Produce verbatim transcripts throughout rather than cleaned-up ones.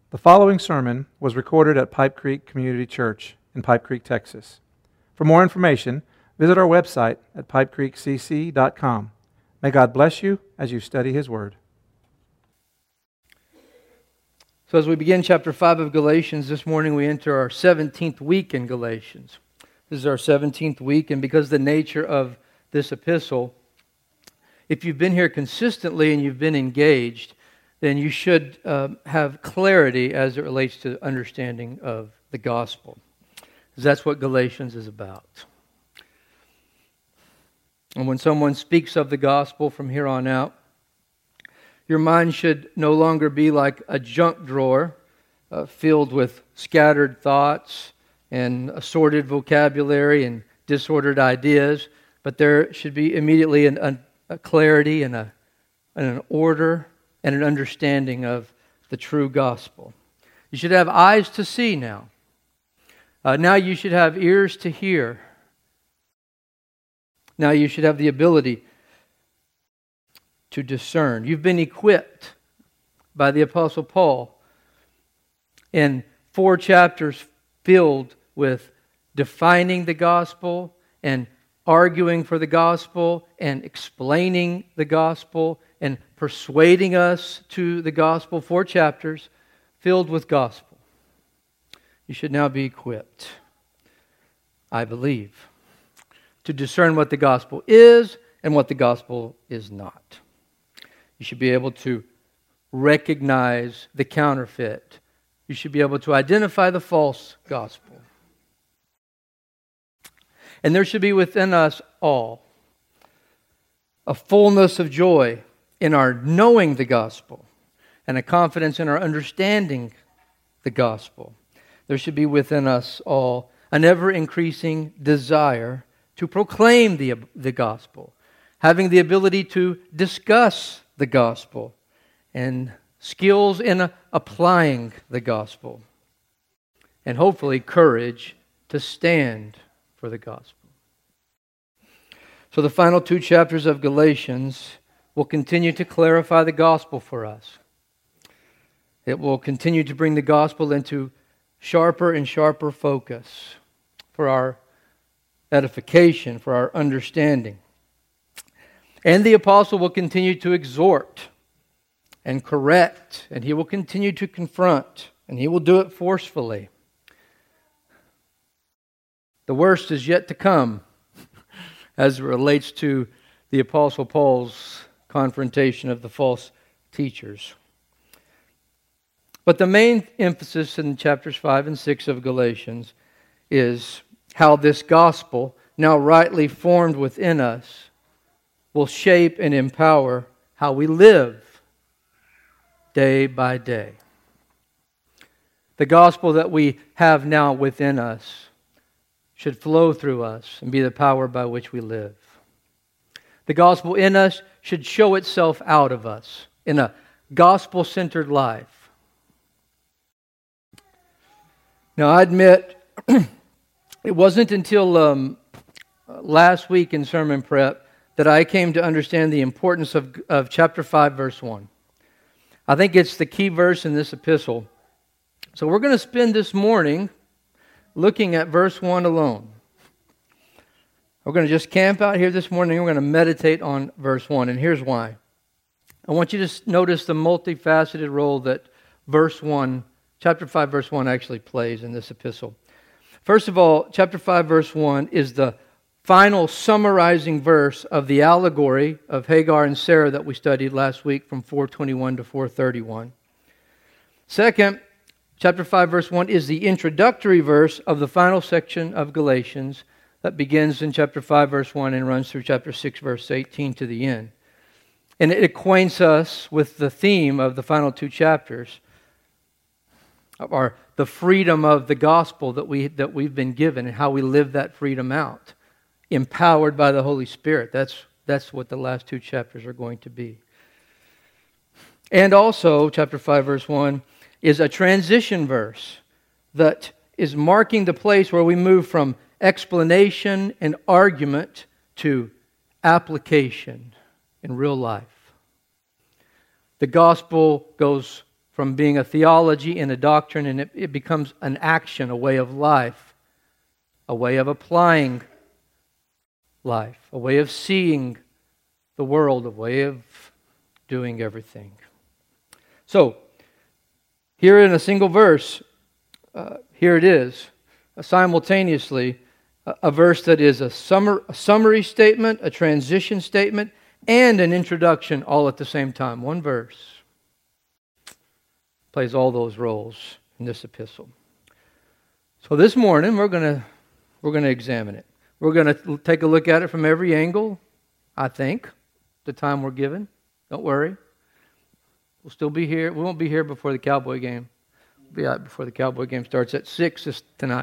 The following sermon was recorded at Pipe Creek Community Church in Pipe Creek, Texas. For more information, visit our website at pipe creek c c dot com. May God bless you as you study His Word. So as we begin chapter five of Galatians, this morning we enter our seventeenth week in Galatians. This is our seventeenth week, and because of the nature of this epistle, if you've been here consistently and you've been engaged, then you should uh, have clarity as it relates to understanding of the gospel. Because that's what Galatians is about. And when someone speaks of the gospel from here on out, your mind should no longer be like a junk drawer uh, filled with scattered thoughts and assorted vocabulary and disordered ideas, but there should be immediately an, an, a clarity and, a, and an order and an understanding of the true gospel. You should have eyes to see now. Uh, now you should have ears to hear. Now you should have the ability to discern. You've been equipped by the Apostle Paul in four chapters filled with defining the gospel and arguing for the gospel and explaining the gospel and persuading us to the gospel. Four chapters filled with gospel. You should now be equipped, I believe, to discern what the gospel is and what the gospel is not. You should be able to recognize the counterfeit. You should be able to identify the false gospel. And there should be within us all a fullness of joy in our knowing the gospel and a confidence in our understanding the gospel. There should be within us all an ever-increasing desire to proclaim the, the gospel, having the ability to discuss the gospel, and skills in a, applying the gospel, and hopefully courage to stand for the gospel. So the final two chapters of Galatians will continue to clarify the gospel for us. It will continue to bring the gospel into sharper and sharper focus for our edification, for our understanding. And the apostle will continue to exhort and correct, and he will continue to confront, and he will do it forcefully. The worst is yet to come as it relates to the Apostle Paul's confrontation of the false teachers. But the main emphasis in chapters five and six of Galatians is how this gospel, now rightly formed within us, will shape and empower how we live day by day. The gospel that we have now within us should flow through us and be the power by which we live. The gospel in us should show itself out of us in a gospel-centered life. Now, I admit, it wasn't until um, last week in sermon prep that I came to understand the importance of, of chapter five, verse one. I think it's the key verse in this epistle. So we're going to spend this morning looking at verse one alone. We're going to just camp out here this morning and we're going to meditate on verse one. And here's why. I want you to notice the multifaceted role that verse one, chapter five, verse one actually plays in this epistle. First of all, chapter five, verse one is the final summarizing verse of the allegory of Hagar and Sarah that we studied last week from four twenty-one to four thirty-one. Second, chapter five, verse one is the introductory verse of the final section of Galatians that begins in chapter five, verse one and runs through chapter six, verse eighteen to the end. And it acquaints us with the theme of the final two chapters, of our, the freedom of the gospel that, we, that we've been given and how we live that freedom out, empowered by the Holy Spirit. That's, that's what the last two chapters are going to be. And also, chapter five, verse one, is a transition verse that is marking the place where we move from explanation and argument to application in real life. The gospel goes from being a theology and a doctrine, and it, it becomes an action, a way of life, a way of applying life, a way of seeing the world, a way of doing everything. So, here in a single verse, uh, here it is, uh, simultaneously, a, a verse that is a, summar, a summary statement, a transition statement, and an introduction all at the same time. One verse plays all those roles in this epistle. So this morning we're going to we're going to examine it. We're going to take a look at it from every angle, I think, the time we're given. Don't worry. We'll still be here. We won't be here before the Cowboy game. We'll be out before the Cowboy game starts at six this, tonight.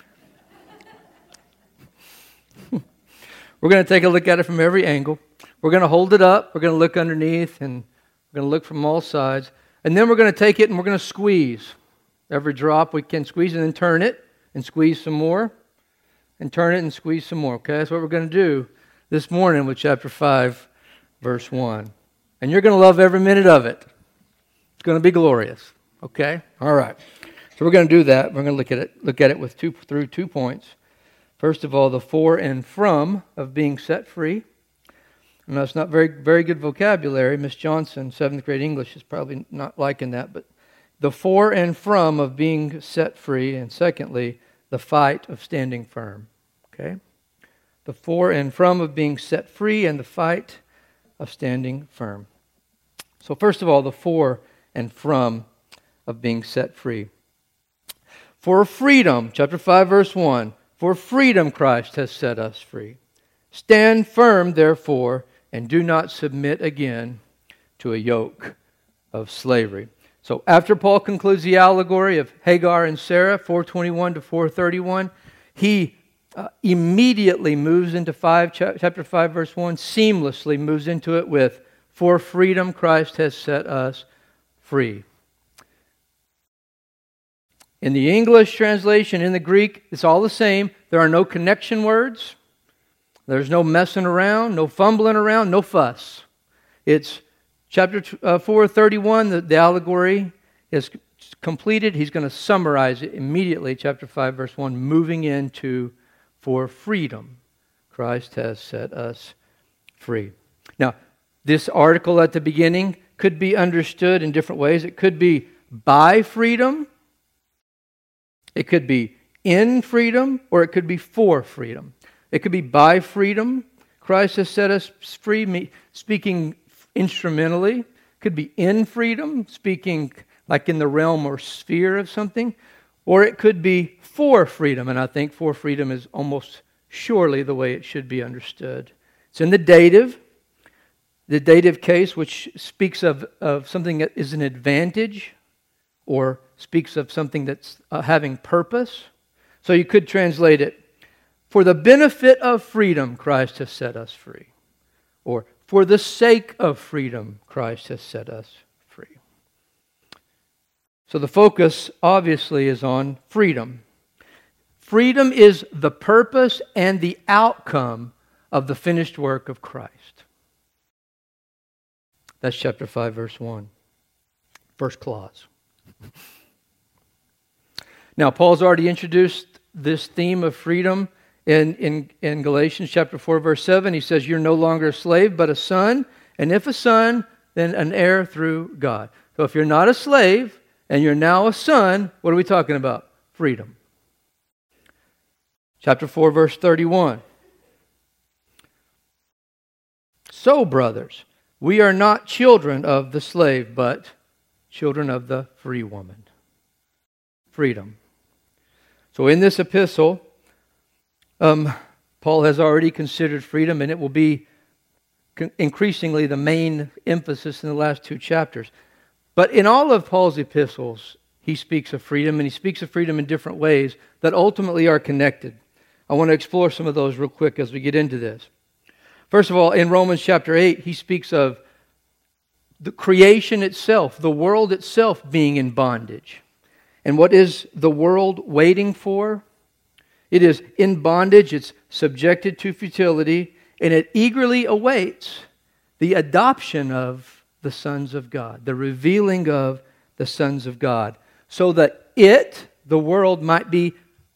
We're going to take a look at it from every angle. We're going to hold it up. We're going to look underneath, and we're going to look from all sides. And then we're going to take it and we're going to squeeze. Every drop we can squeeze, and then turn it and squeeze some more. And turn it and squeeze some more. Okay, that's what we're going to do this morning with chapter five, verse one. And you're going to love every minute of it. It's going to be glorious. Okay? All right. So we're going to do that. We're going to look at it, look at it with two, through two points. First of all, the for and from of being set free. And that's not very very good vocabulary. Miss Johnson, seventh grade English, is probably not liking that. But the for and from of being set free. And secondly, the fight of standing firm. Okay? The for and from of being set free and the fight of standing firm. So first of all, the for and from of being set free. For freedom, chapter five, verse one. For freedom Christ has set us free. Stand firm, therefore, and do not submit again to a yoke of slavery. So after Paul concludes the allegory of Hagar and Sarah, four twenty-one to four thirty-one, he uh, immediately moves into five, chapter five, verse one, seamlessly moves into it with, for freedom Christ has set us free. In the English translation, in the Greek, it's all the same. There are no connection words. There's no messing around, no fumbling around, no fuss. It's chapter four thirty-one, the, the allegory is completed. He's going to summarize it immediately, chapter five, verse one, moving into for freedom. Christ has set us free. Now, this article at the beginning could be understood in different ways. It could be by freedom. It could be in freedom, or it could be for freedom. It could be by freedom. Christ has set us free, speaking instrumentally. It could be in freedom, speaking like in the realm or sphere of something. Or it could be for freedom, and I think for freedom is almost surely the way it should be understood. It's in the dative, the dative case, which speaks of, of something that is an advantage, or speaks of something that's uh, having purpose. So you could translate it, for the benefit of freedom, Christ has set us free. Or, for the sake of freedom, Christ has set us free. So the focus, obviously, is on freedom. Freedom is the purpose and the outcome of the finished work of Christ. That's chapter five, verse one. First clause. Now, Paul's already introduced this theme of freedom in, in, in Galatians chapter four, verse seven. He says, you're no longer a slave, but a son. And if a son, then an heir through God. So if you're not a slave, and you're now a son, what are we talking about? Freedom. Chapter four, verse thirty-one. So, brothers, we are not children of the slave, but children of the free woman. Freedom. So in this epistle, um, Paul has already considered freedom, and it will be con- increasingly the main emphasis in the last two chapters. But in all of Paul's epistles, he speaks of freedom, and he speaks of freedom in different ways that ultimately are connected. I want to explore some of those real quick as we get into this. First of all, in Romans chapter eight, he speaks of the creation itself, the world itself being in bondage. And what is the world waiting for? It is in bondage, it's subjected to futility, and it eagerly awaits the adoption of the sons of God, the revealing of the sons of God, so that it, the world, might be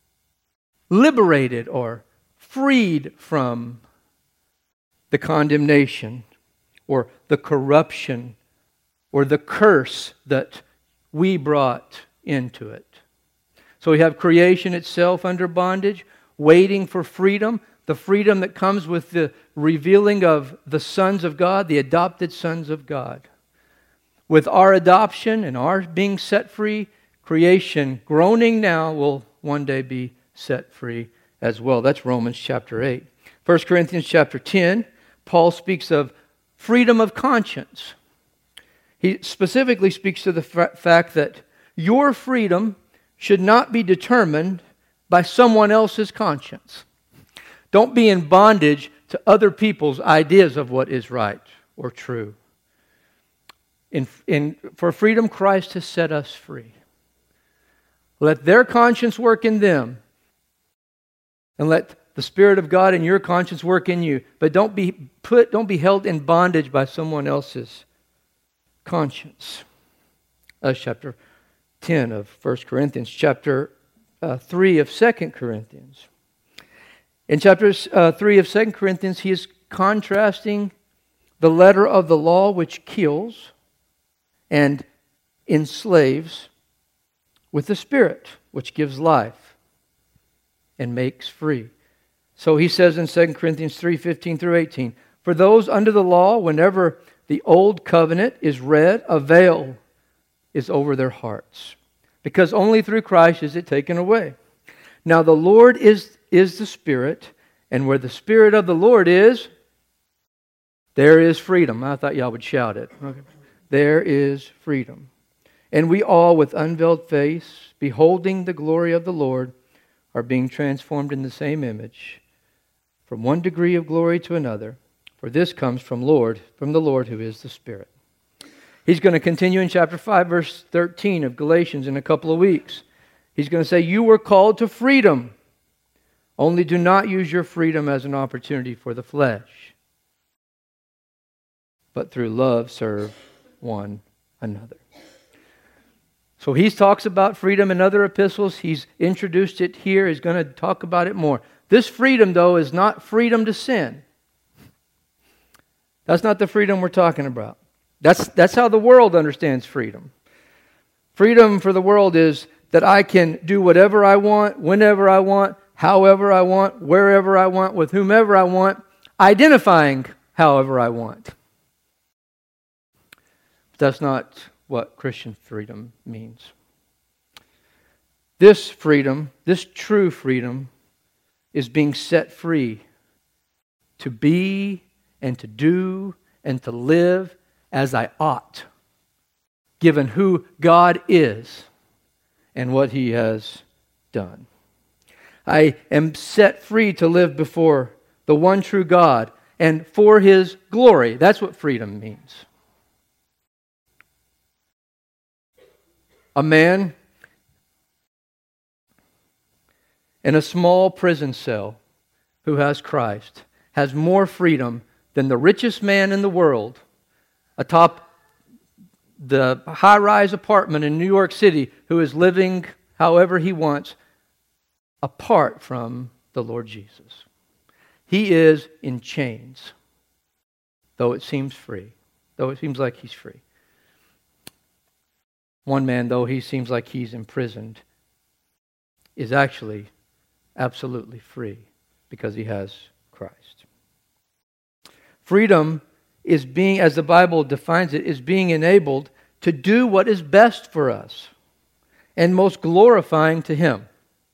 liberated or freed from the condemnation or the corruption or the curse that we brought into it. So we have creation itself under bondage, waiting for freedom, the freedom that comes with the revealing of the sons of God, the adopted sons of God. With our adoption and our being set free, creation groaning now will one day be set free as well. That's Romans chapter eight. First Corinthians chapter ten, Paul speaks of freedom of conscience. He specifically speaks to the f- fact that your freedom should not be determined by someone else's conscience. Don't be in bondage to other people's ideas of what is right or true. In, in, for freedom, Christ has set us free. Let their conscience work in them, and let the Spirit of God and your conscience work in you. But don't be put, don't be held in bondage by someone else's conscience. That's chapter ten of First Corinthians, chapter uh, three of Second Corinthians. In chapter uh, three of Second Corinthians, he is contrasting the letter of the law, which kills and enslaves, with the Spirit, which gives life and makes free. So he says in Second Corinthians three fifteen through eighteen, for those under the law, whenever the old covenant is read, a veil is over their hearts, because only through Christ is it taken away. Now the Lord is, is the Spirit, and where the Spirit of the Lord is, there is freedom. I thought y'all would shout it. Okay. There is freedom. And we all, with unveiled face, beholding the glory of the Lord, are being transformed in the same image, from one degree of glory to another. For this comes from Lord, from the Lord who is the Spirit. He's going to continue in chapter five, verse thirteen of Galatians in a couple of weeks. He's going to say, you were called to freedom. Only do not use your freedom as an opportunity for the flesh, but through love serve one another. So he talks about freedom in other epistles. He's introduced it here. He's going to talk about it more. This freedom, though, is not freedom to sin. That's not the freedom we're talking about. That's, that's how the world understands freedom. Freedom for the world is that I can do whatever I want, whenever I want, however I want, wherever I want, with whomever I want, identifying however I want. But that's not what Christian freedom means. This freedom, this true freedom, is being set free to be and to do and to live as I ought, given who God is and what He has done. I am set free to live before the one true God and for His glory. That's what freedom means. A man in a small prison cell who has Christ has more freedom than the richest man in the world atop the high-rise apartment in New York City who is living however he wants apart from the Lord Jesus. He is in chains, though it seems free, though it seems like he's free. One man, though he seems like he's imprisoned, is actually absolutely free because he has Christ. Freedom is being, as the Bible defines it, is being enabled to do what is best for us and most glorifying to Him.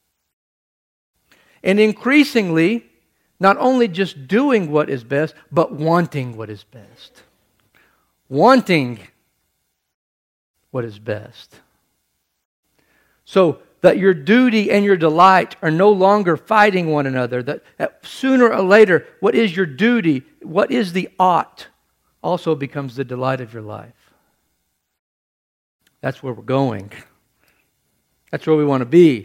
And increasingly, not only just doing what is best, but wanting what is best. Wanting what is best. So that your duty and your delight are no longer fighting one another. That, that sooner or later, what is your duty, what is the ought, also becomes the delight of your life. That's where we're going. That's where we want to be.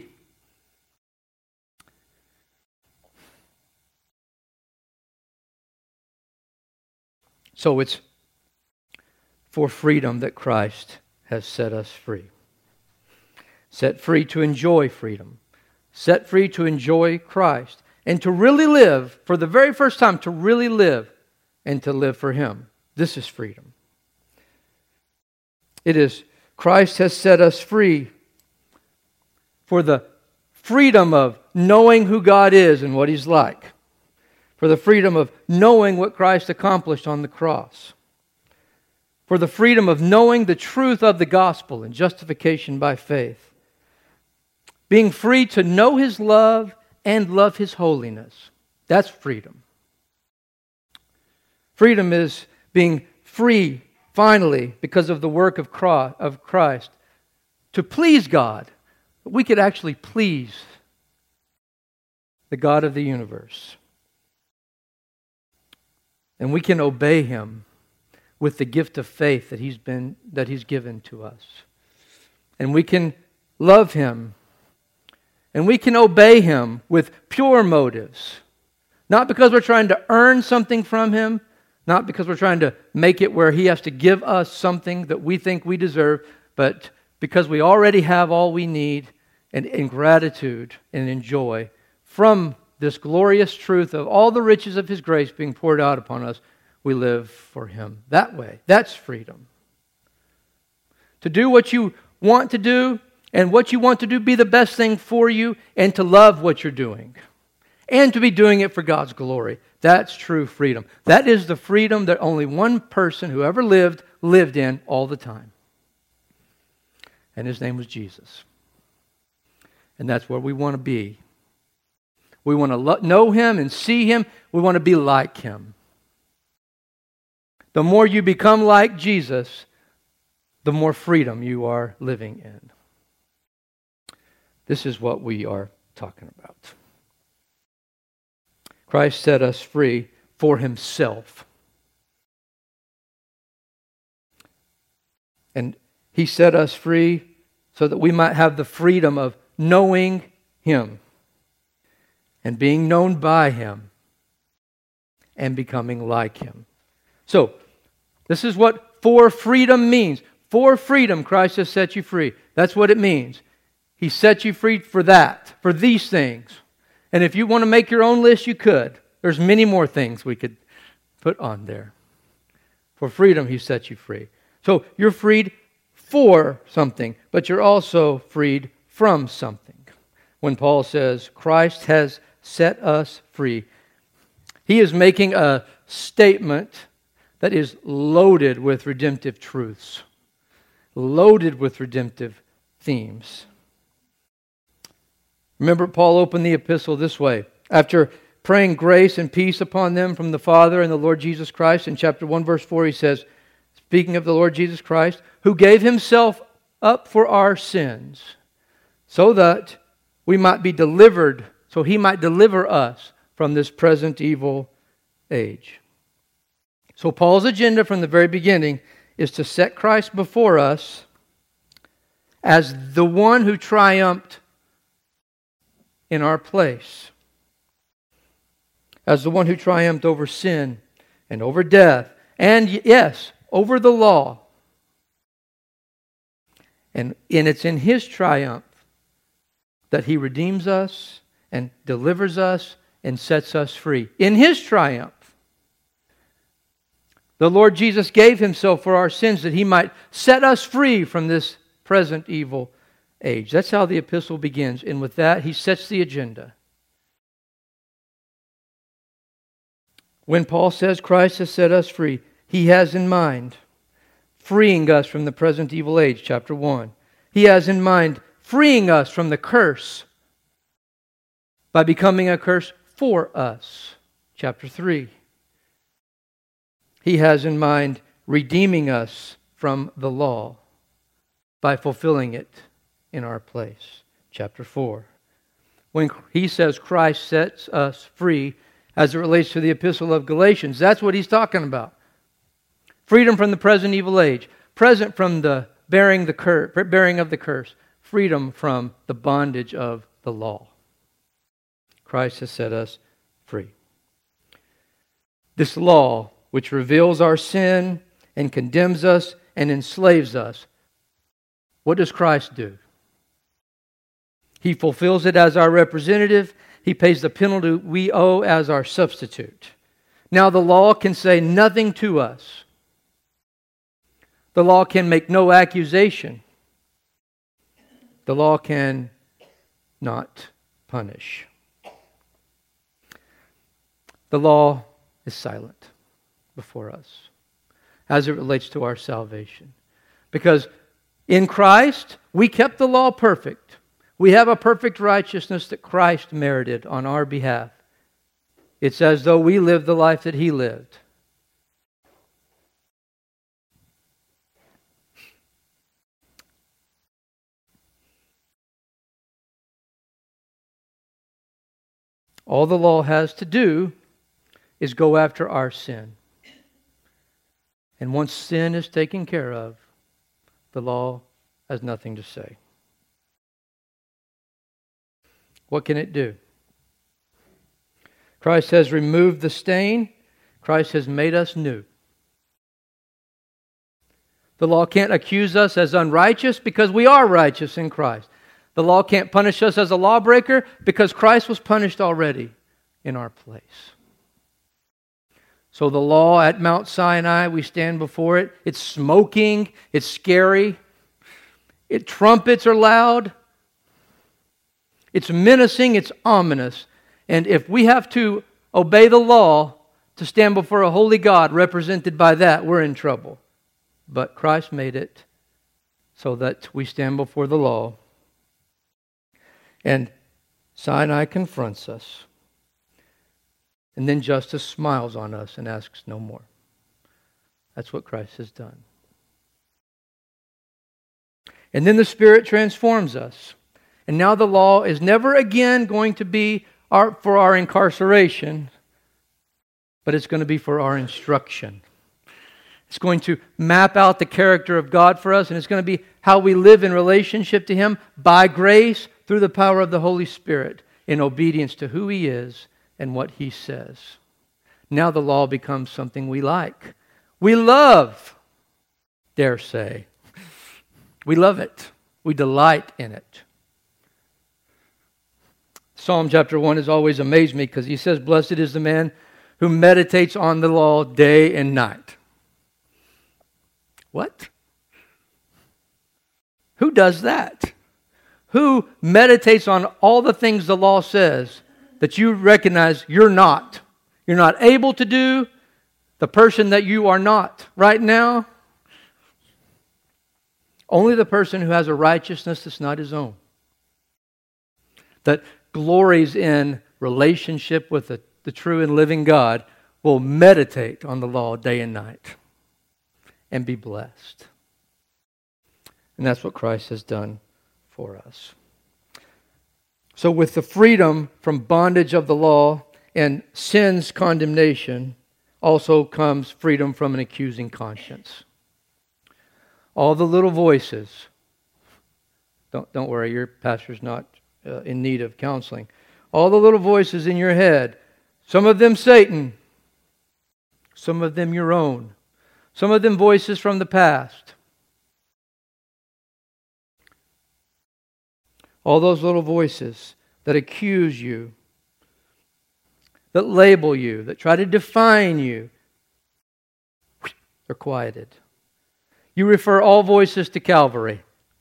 So it's for freedom that Christ has set us free. Set free to enjoy freedom. Set free to enjoy Christ. And to really live, for the very first time, to really live and to live for Him. This is freedom. It is, Christ has set us free for the freedom of knowing who God is and what He's like. For the freedom of knowing what Christ accomplished on the cross. For the freedom of knowing the truth of the gospel and justification by faith. Being free to know His love and love His holiness. That's freedom. Freedom is being free, finally, because of the work of Christ, to please God. We could actually please the God of the universe. And we can obey Him with the gift of faith that He's been that He's given to us. And we can love Him. And we can obey Him with pure motives. Not because we're trying to earn something from Him, not because we're trying to make it where He has to give us something that we think we deserve, but because we already have all we need, and in gratitude and in joy from this glorious truth of all the riches of His grace being poured out upon us, we live for Him that way. That's freedom. To do what you want to do, and what you want to do be the best thing for you, and to love what you're doing. And to be doing it for God's glory. That's true freedom. That is the freedom that only one person who ever lived, lived in all the time. And His name was Jesus. And that's where we want to be. We want to lo- know Him and see Him. We want to be like Him. The more you become like Jesus, the more freedom you are living in. This is what we are talking about. Christ set us free for Himself. And He set us free so that we might have the freedom of knowing Him and being known by Him and becoming like Him. So, this is what for freedom means. For freedom, Christ has set you free. That's what it means. He set you free for that, for these things. And if you want to make your own list, you could. There's many more things we could put on there. For freedom, He set you free. So you're freed for something, but you're also freed from something. When Paul says, Christ has set us free, he is making a statement that is loaded with redemptive truths, loaded with redemptive themes. Remember, Paul opened the epistle this way. After praying grace and peace upon them from the Father and the Lord Jesus Christ, in chapter one, verse four, he says, speaking of the Lord Jesus Christ, who gave Himself up for our sins, so that we might be delivered, so He might deliver us from this present evil age. So Paul's agenda from the very beginning is to set Christ before us as the one who triumphed in our place, as the one who triumphed over sin and over death, and yes, over the law. And, and it's in His triumph that He redeems us and delivers us and sets us free. In His triumph. The Lord Jesus gave Himself for our sins that He might set us free from this present evil age. That's how the epistle begins. And with that, he sets the agenda. When Paul says Christ has set us free, he has in mind freeing us from the present evil age, chapter one. He has in mind freeing us from the curse by becoming a curse for us, chapter three. He has in mind redeeming us from the law by fulfilling it in our place, chapter four. When he says Christ sets us free as it relates to the epistle of Galatians, that's what he's talking about. Freedom from the present evil age, present from the bearing the curse, bearing of the curse, freedom from the bondage of the law. Christ has set us free. This law, which reveals our sin and condemns us and enslaves us, What does Christ do? He fulfills it as our representative. He pays the penalty we owe as our substitute. Now the law can say nothing to us. The law can make no accusation. The law can not punish. The law is silent before us as it relates to our salvation. Because in Christ, we kept the law perfect. We have a perfect righteousness that Christ merited on our behalf. It's as though we lived the life that He lived. All the law has to do is go after our sin. And once sin is taken care of, the law has nothing to say. What can it do? Christ has removed the stain. Christ has made us new. The law can't accuse us as unrighteous because we are righteous in Christ. The law can't punish us as a lawbreaker because Christ was punished already in our place. So the law at Mount Sinai, we stand before it. It's smoking. It's scary. It trumpets are loud. It's menacing. It's ominous. And if we have to obey the law to stand before a holy God represented by that, we're in trouble. But Christ made it so that we stand before the law. And Sinai confronts us. And then justice smiles on us and asks no more. That's what Christ has done. And then the Spirit transforms us. And now the law is never again going to be our, for our incarceration, but it's going to be for our instruction. It's going to map out the character of God for us, and it's going to be how we live in relationship to Him by grace through the power of the Holy Spirit in obedience to who He is and what He says. Now the law becomes something we like. We love, dare say. We love it. We delight in it. Psalm chapter one has always amazed me because he says, "Blessed is the man who meditates on the law day and night." What? Who does that? Who meditates on all the things the law says that you recognize you're not? You're not able to do, the person that you are not right now? Only the person who has a righteousness that's not his own, that glories in relationship with the, the true and living God, will meditate on the law day and night and be blessed. And that's what Christ has done for us. So with the freedom from bondage of the law and sin's condemnation also comes freedom from an accusing conscience. All the little voices, don't, don't worry, your pastor's not uh, in need of counseling. All the little voices in your head, some of them Satan, some of them your own, some of them voices from the past. All those little voices that accuse you, that label you, that try to define you, they're quieted. You refer all voices to Calvary.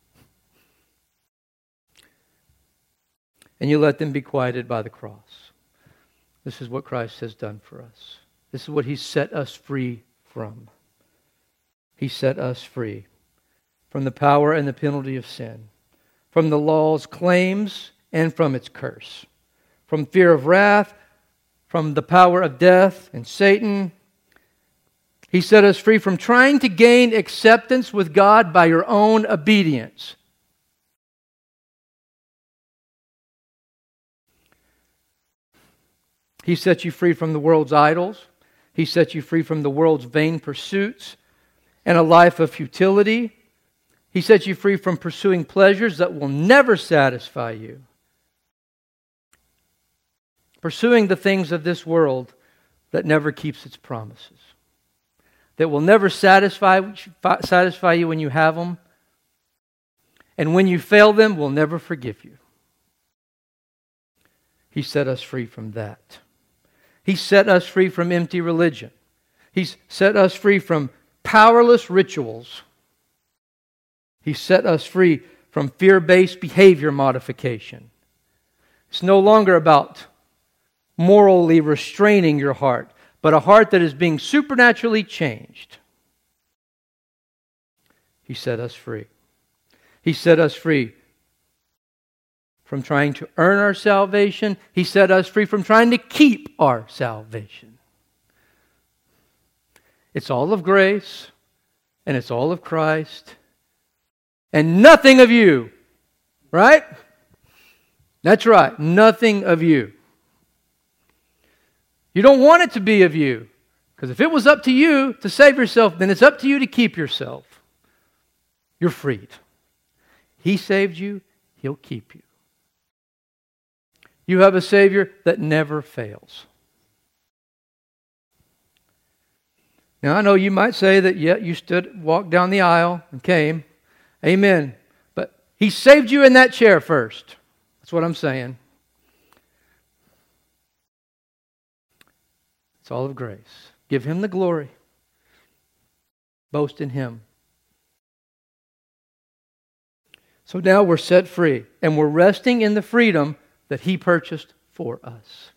And you let them be quieted by the cross. This is what Christ has done for us. This is what He set us free from. He set us free from the power and the penalty of sin, from the law's claims and from its curse, from fear of wrath, from the power of death and Satan. He set us free from trying to gain acceptance with God by your own obedience. He set you free from the world's idols. He set you free from the world's vain pursuits and a life of futility. He set you free from pursuing pleasures that will never satisfy you. Pursuing the things of this world that never keeps its promises. That will never satisfy, satisfy you when you have them. And when you fail them, we'll never forgive you. He set us free from that. He set us free from empty religion. He's set us free from powerless rituals. He set us free from fear-based behavior modification. It's no longer about morally restraining your heart, but a heart that is being supernaturally changed. He set us free. He set us free from trying to earn our salvation. He set us free from trying to keep our salvation. It's all of grace, and it's all of Christ, and nothing of you. Right? That's right. Nothing of you. You don't want it to be of you. Because if it was up to you to save yourself, then it's up to you to keep yourself. You're freed. He saved you. He'll keep you. You have a Savior that never fails. Now, I know you might say that, yeah, you stood, walked down the aisle and came. Amen. But He saved you in that chair first. That's what I'm saying. It's all of grace. Give Him the glory. Boast in Him. So now we're set free, and we're resting in the freedom that He purchased for us.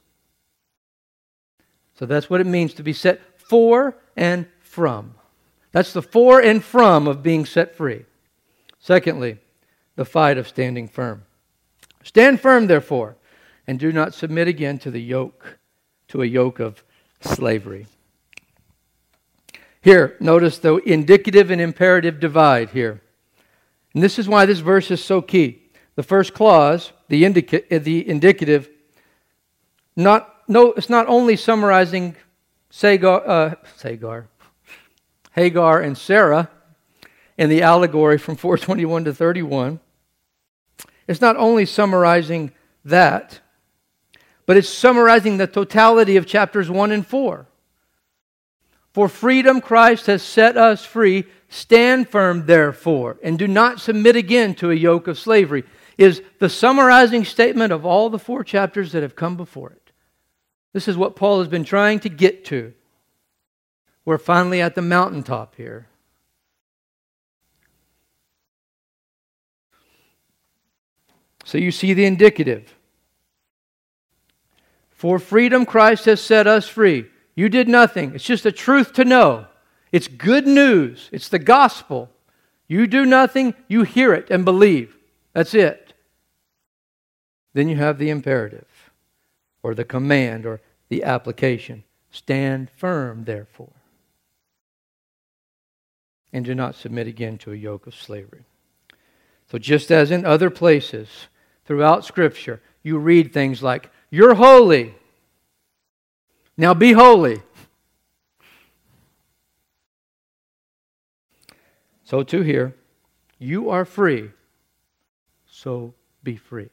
So that's what it means to be set for and from. That's the for and from of being set free. Secondly, the fight of standing firm. Stand firm, therefore, and do not submit again to the yoke, to a yoke of slavery. Here, notice the indicative and imperative divide here. And this is why this verse is so key. The first clause, the, indica- the indicative, not no, it's not only summarizing Sagar, uh, Sagar, Hagar and Sarah in the allegory from four twenty-one to thirty-one. It's not only summarizing that, but it's summarizing the totality of chapters one and four. For freedom Christ has set us free. Stand firm, therefore, and do not submit again to a yoke of slavery, is the summarizing statement of all the four chapters that have come before it. This is what Paul has been trying to get to. We're finally at the mountaintop here. So you see the indicative. For freedom Christ has set us free. You did nothing. It's just a truth to know. It's good news. It's the gospel. You do nothing, you hear it and believe. That's it. Then you have the imperative, or the command, or the application. Stand firm, therefore, and do not submit again to a yoke of slavery. So just as in other places throughout Scripture, you read things like, you're holy. Now be holy. So too here, you are free, so be free.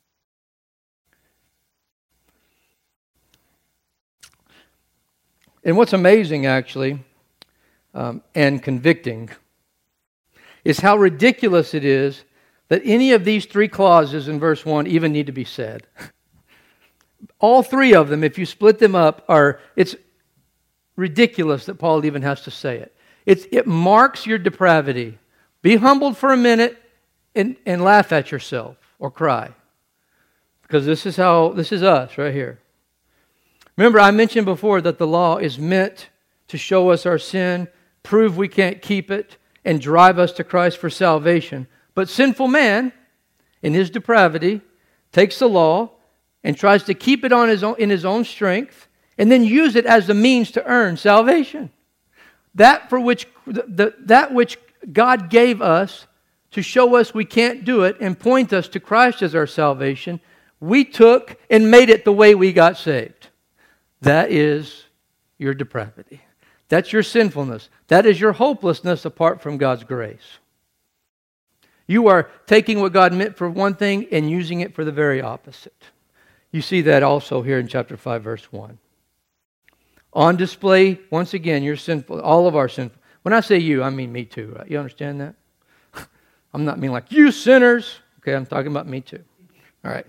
And what's amazing, actually, um, and convicting, is how ridiculous it is that any of these three clauses in verse one even need to be said. All three of them, if you split them up, are, it's ridiculous that Paul even has to say it. It's, it marks your depravity. Be humbled for a minute and, and laugh at yourself or cry. Because this is how, this is us right here. Remember, I mentioned before that the law is meant to show us our sin, prove we can't keep it, and drive us to Christ for salvation. But sinful man, in his depravity, takes the law and tries to keep it on his own, in his own strength, and then use it as the means to earn salvation. That for which the, that which God gave us to show us we can't do it and point us to Christ as our salvation, we took and made it the way we got saved. That is your depravity. That's your sinfulness. That is your hopelessness apart from God's grace. You are taking what God meant for one thing and using it for the very opposite. You see that also here in chapter five, verse one. On display, once again, you're sinful. All of our sinful. When I say you, I mean me too. Right? You understand that? I'm not mean like, you sinners. Okay, I'm talking about me too. All right.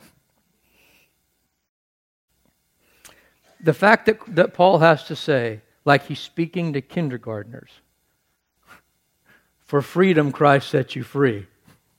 The fact that, that Paul has to say, like he's speaking to kindergartners, for freedom Christ set you free.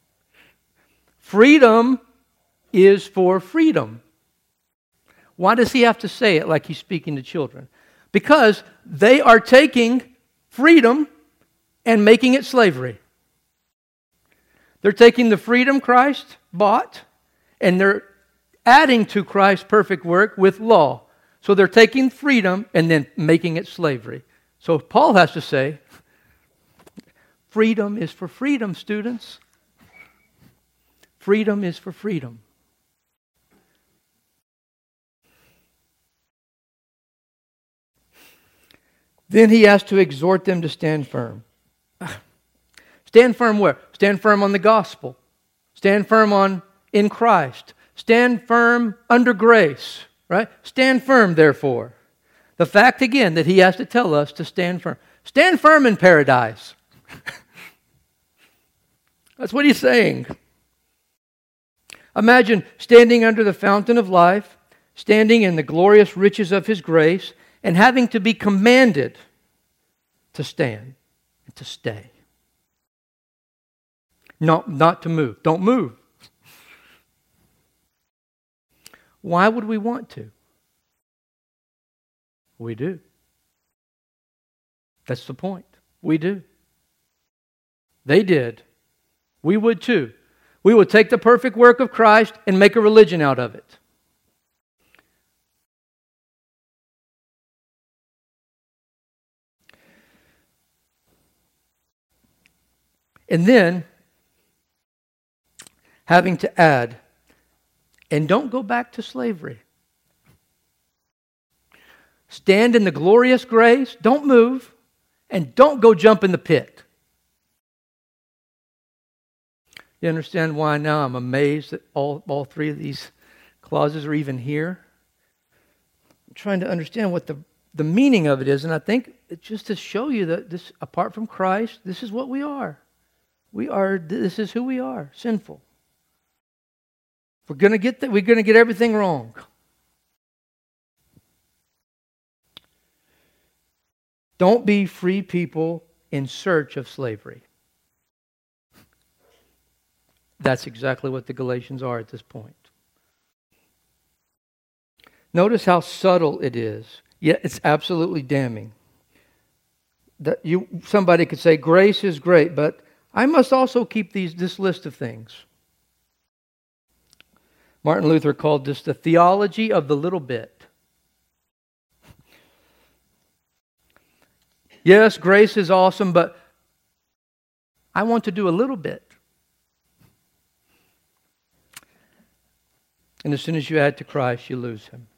Freedom is for freedom. Why does he have to say it like he's speaking to children? Because they are taking freedom and making it slavery. They're taking the freedom Christ bought and they're adding to Christ's perfect work with law. So they're taking freedom and then making it slavery. So Paul has to say, freedom is for freedom, students. Freedom is for freedom. Then he has to exhort them to stand firm. Stand firm where? Stand firm on the gospel. Stand firm on in Christ. Stand firm under grace. Right? Stand firm, therefore. The fact, again, that he has to tell us to stand firm. Stand firm in paradise. That's what he's saying. Imagine standing under the fountain of life, standing in the glorious riches of his grace, and having to be commanded to stand and to stay. Not, not to move. Don't move. Why would we want to? We do. That's the point. We do. They did. We would too. We would take the perfect work of Christ and make a religion out of it. And then, having to add, and don't go back to slavery. Stand in the glorious grace, don't move, and don't go jump in the pit. You understand why now I'm amazed that all, all three of these clauses are even here? I'm trying to understand what the, the meaning of it is, and I think it's just to show you that this, apart from Christ, this is what we are. We are, this is who we are, sinful. We're going to get that. We're going to get everything wrong. Don't be free people in search of slavery. That's exactly what the Galatians are at this point. Notice how subtle it is, yet it's absolutely damning. That you, somebody could say, grace is great, but I must also keep these this list of things. Martin Luther called this the theology of the little bit. Yes, grace is awesome, but I want to do a little bit. And as soon as you add to Christ, you lose him.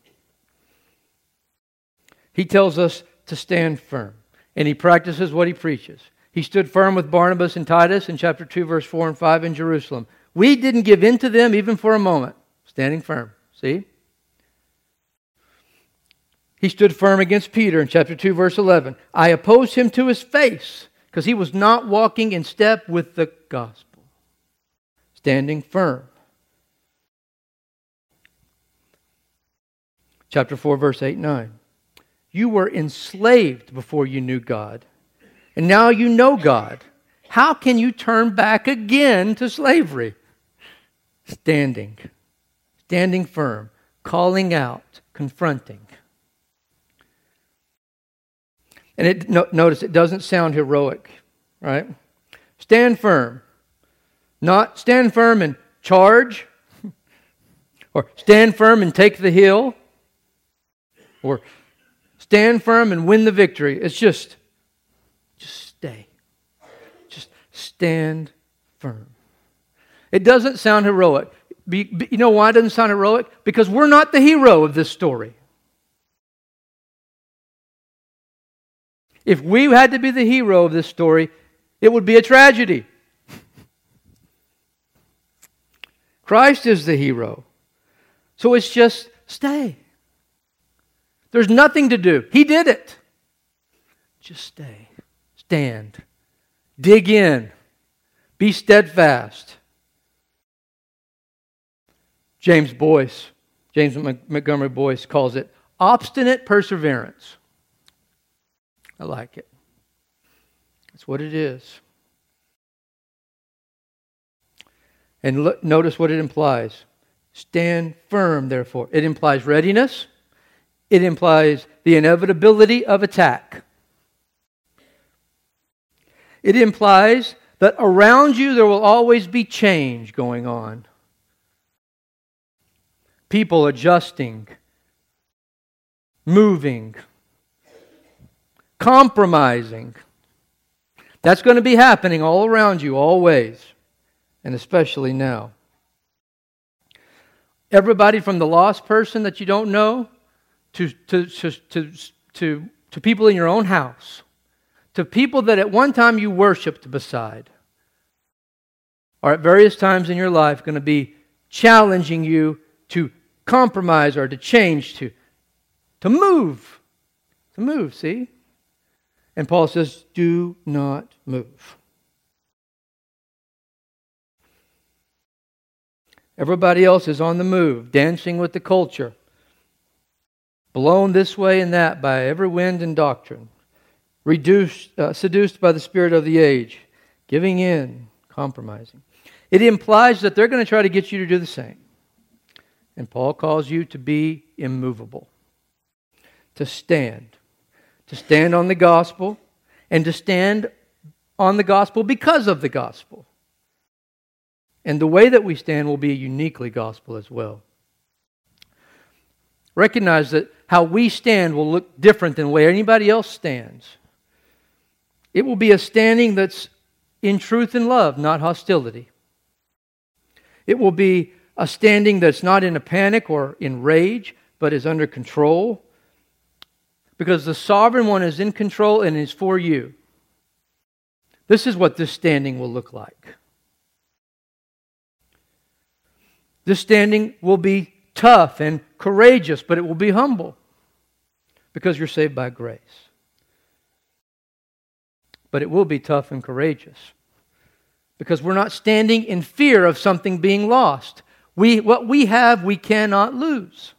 He tells us to stand firm, and he practices what he preaches. He stood firm with Barnabas and Titus in chapter two, verse four and five in Jerusalem. We didn't give in to them even for a moment. Standing firm. See? He stood firm against Peter in chapter two, verse eleven. I opposed him to his face because he was not walking in step with the gospel. Standing firm. Chapter four, verse eight and nine. You were enslaved before you knew God, and now you know God. How can you turn back again to slavery? Standing. Standing firm. Calling out. Confronting. And it, no, notice it doesn't sound heroic, right? Stand firm. Not stand firm and charge. Or stand firm and take the hill. Or stand firm and win the victory. It's just, just stay. Just stand firm. It doesn't sound heroic. Be, be, you know why it doesn't sound heroic? Because we're not the hero of this story. If we had to be the hero of this story, it would be a tragedy. Christ is the hero. So it's just stay. There's nothing to do. He did it. Just stay. Stand. Dig in. Be steadfast. James Boyce, James Montgomery Boyce calls it obstinate perseverance. I like it. That's what it is. And look, notice what it implies. Stand firm, therefore. It implies readiness. It implies the inevitability of attack. It implies that around you there will always be change going on. People adjusting, moving, compromising. That's going to be happening all around you, always, and especially now. Everybody from the lost person that you don't know to, to, to, to, to, to people in your own house, to people that at one time you worshiped beside, are at various times in your life going to be challenging you to compromise or to change, to, to move. To move, see? And Paul says, do not move. Everybody else is on the move, dancing with the culture, blown this way and that by every wind and doctrine, reduced, uh, seduced by the spirit of the age, giving in, compromising. It implies that they're going to try to get you to do the same. And Paul calls you to be immovable, to stand, to stand on the gospel, and to stand on the gospel because of the gospel. And the way that we stand will be uniquely gospel as well. Recognize that how we stand will look different than where anybody else stands. It will be a standing that's in truth and love, not hostility. It will be a standing that's not in a panic or in rage, but is under control. Because the sovereign one is in control and is for you. This is what this standing will look like. This standing will be tough and courageous, but it will be humble. Because you're saved by grace. But it will be tough and courageous. Because we're not standing in fear of something being lost. We, what we have, we cannot lose.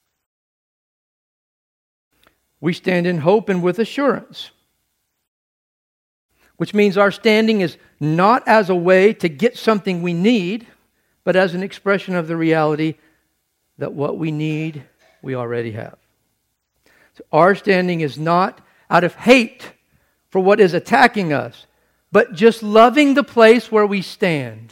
We stand in hope and with assurance. Which means our standing is not as a way to get something we need, but as an expression of the reality that what we need, we already have. So our standing is not out of hate for what is attacking us, but just loving the place where we stand.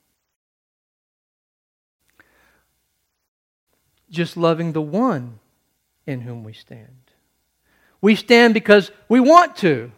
Just loving the one in whom we stand. We stand because we want to.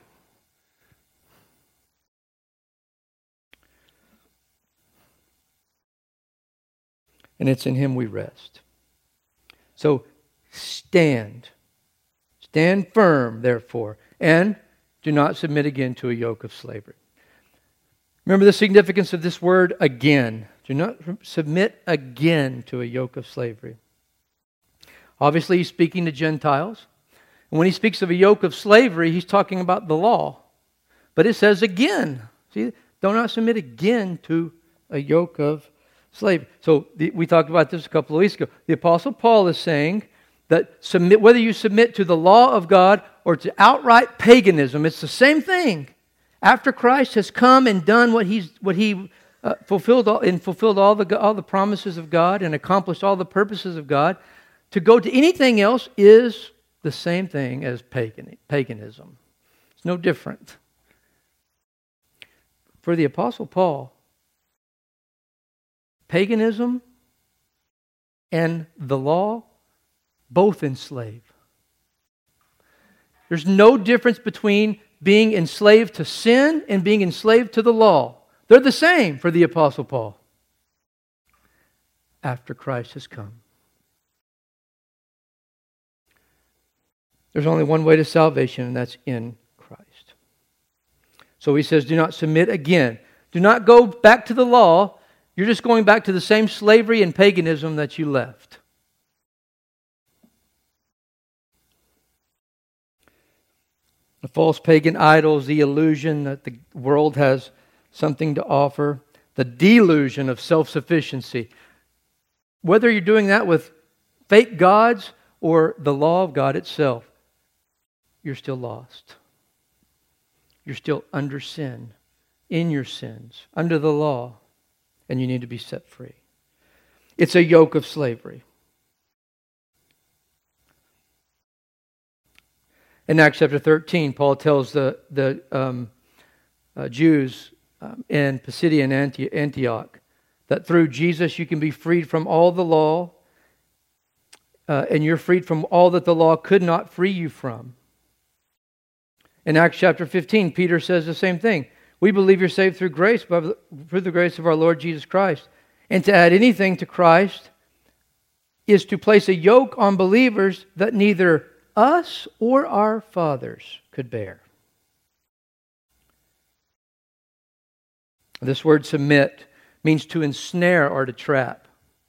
And it's in Him we rest. So stand. Stand firm, therefore, and do not submit again to a yoke of slavery. Remember the significance of this word again. Do not submit again to a yoke of slavery. Obviously, he's speaking to Gentiles. And when he speaks of a yoke of slavery, he's talking about the law. But it says again. See, do not submit again to a yoke of slavery. So the, we talked about this a couple of weeks ago. The Apostle Paul is saying that submit, whether you submit to the law of God or to outright paganism, it's the same thing. After Christ has come and done what he's what he uh, fulfilled all, and fulfilled all the all the promises of God and accomplished all the purposes of God, to go to anything else is the same thing as pagan, paganism. It's no different. For the Apostle Paul, paganism and the law both enslave. There's no difference between being enslaved to sin and being enslaved to the law. They're the same for the Apostle Paul. After Christ has come. There's only one way to salvation, and that's in Christ. So he says, do not submit again. Do not go back to the law. You're just going back to the same slavery and paganism that you left. The false pagan idols, the illusion that the world has something to offer, the delusion of self-sufficiency. Whether you're doing that with fake gods or the law of God itself, you're still lost. You're still under sin, in your sins, under the law, and you need to be set free. It's a yoke of slavery. In Acts chapter thirteen, Paul tells the, the um, uh, Jews um, in Pisidian Antioch that through Jesus you can be freed from all the law, uh, and you're freed from all that the law could not free you from. In Acts chapter fifteen, Peter says the same thing. We believe you're saved through grace, through the grace of our Lord Jesus Christ. And to add anything to Christ is to place a yoke on believers that neither us or our fathers could bear. This word submit means to ensnare or to trap.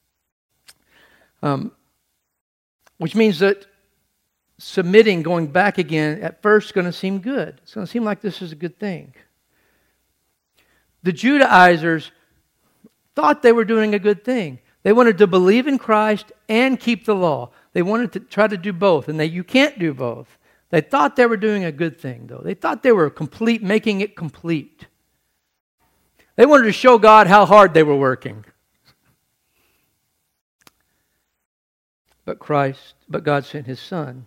Um, which means that submitting, going back again, at first is going to seem good. It's going to seem like this is a good thing. The Judaizers thought they were doing a good thing. They wanted to believe in Christ and keep the law. They wanted to try to do both, and they you can't do both. They thought they were doing a good thing, though. They thought they were complete, making it complete. They wanted to show God how hard they were working. But Christ, but God sent His Son.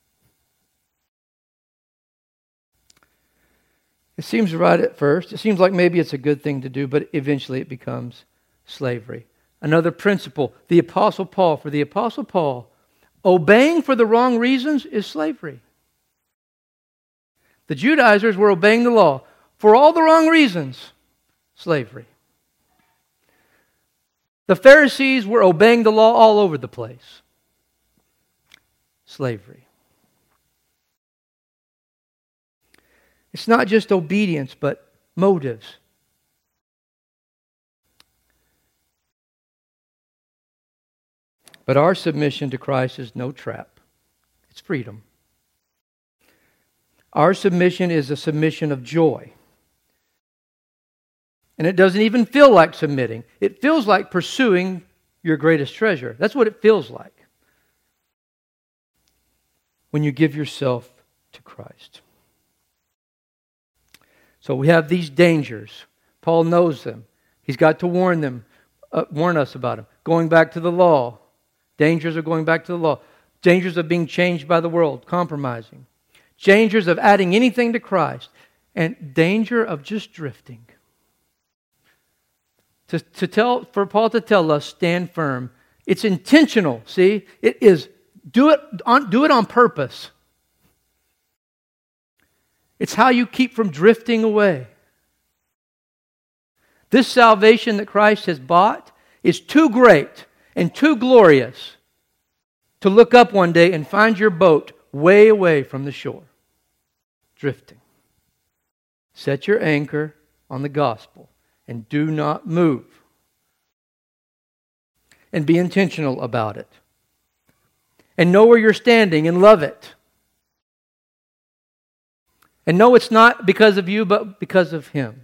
It seems right at first. It seems like maybe it's a good thing to do, but eventually it becomes slavery. Another principle, the Apostle Paul. For the Apostle Paul, obeying for the wrong reasons is slavery. The Judaizers were obeying the law for all the wrong reasons. Slavery. The Pharisees were obeying the law all over the place. Slavery. It's not just obedience, but motives. But our submission to Christ is no trap. It's freedom. Our submission is a submission of joy. And it doesn't even feel like submitting. It feels like pursuing your greatest treasure. That's what it feels like when you give yourself to Christ. So we have these dangers. Paul knows them. He's got to warn them, uh, warn us about them. Going back to the law. Dangers of going back to the law. Dangers of being changed by the world, compromising. Dangers of adding anything to Christ. And danger of just drifting. To, to tell, for Paul to tell us, stand firm. It's intentional, see? It is, do it on, do it on purpose. It's how you keep from drifting away. This salvation that Christ has bought is too great and too glorious to look up one day and find your boat way away from the shore, drifting. Set your anchor on the gospel and do not move. And be intentional about it. And know where you're standing and love it. And know it's not because of you, but because of Him.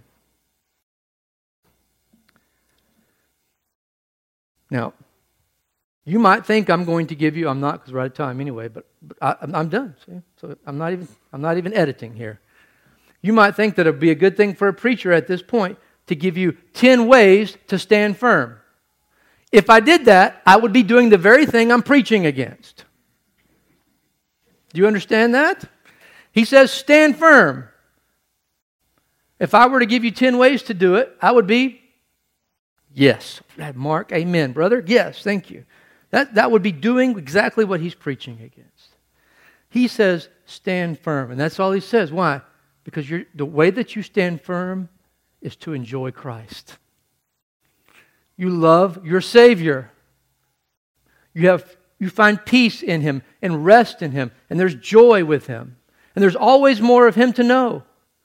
Now, you might think I'm going to give you, I'm not because we're out of time anyway, but, but I, I'm done. See? So I'm not even I'm not even editing here. You might think that it would be a good thing for a preacher at this point to give you ten ways to stand firm. If I did that, I would be doing the very thing I'm preaching against. Do you understand that? He says, stand firm. If I were to give you ten ways to do it, I would be, yes. Mark, amen, brother. Yes, thank you. That, that would be doing exactly what he's preaching against. He says, stand firm. And that's all he says. Why? Because you're, the way that you stand firm is to enjoy Christ. You love your Savior. You have you find peace in Him and rest in Him. And there's joy with Him. And there's always more of Him to know.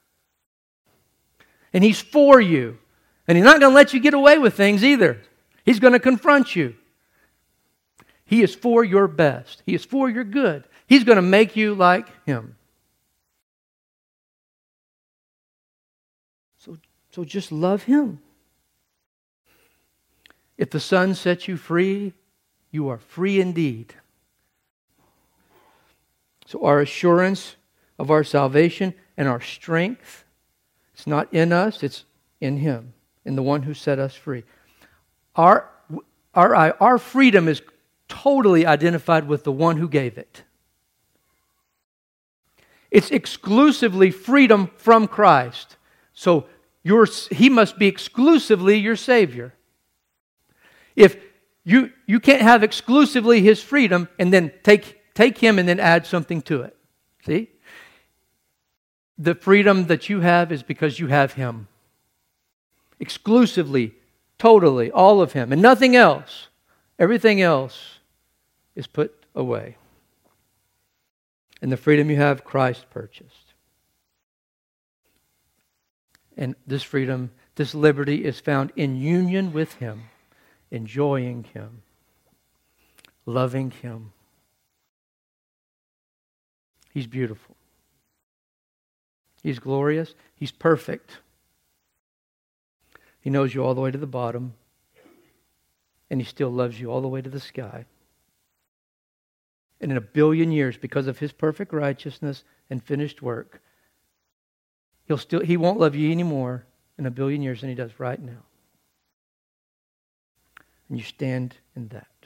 And He's for you. And He's not going to let you get away with things either. He's going to confront you. He is for your best. He is for your good. He's going to make you like Him. So So just love Him. If the Son sets you free, you are free indeed. So our assurance of our salvation and our strength, it's not in us, it's in Him, in the one who set us free. Our, our, our freedom is totally identified with the one who gave it. It's exclusively freedom from Christ. So your, He must be exclusively your Savior. If you, you can't have exclusively His freedom and then take, take Him and then add something to it. See? The freedom that you have is because you have Him. Exclusively, totally, all of Him and nothing else. Everything else is put away. And the freedom you have, Christ purchased. And this freedom, this liberty is found in union with Him, enjoying Him, loving Him. He's beautiful. He's glorious. He's perfect. He knows you all the way to the bottom, and He still loves you all the way to the sky. And in a billion years, because of His perfect righteousness and finished work, He'll still He won't love you any more in a billion years than He does right now. And you stand in that.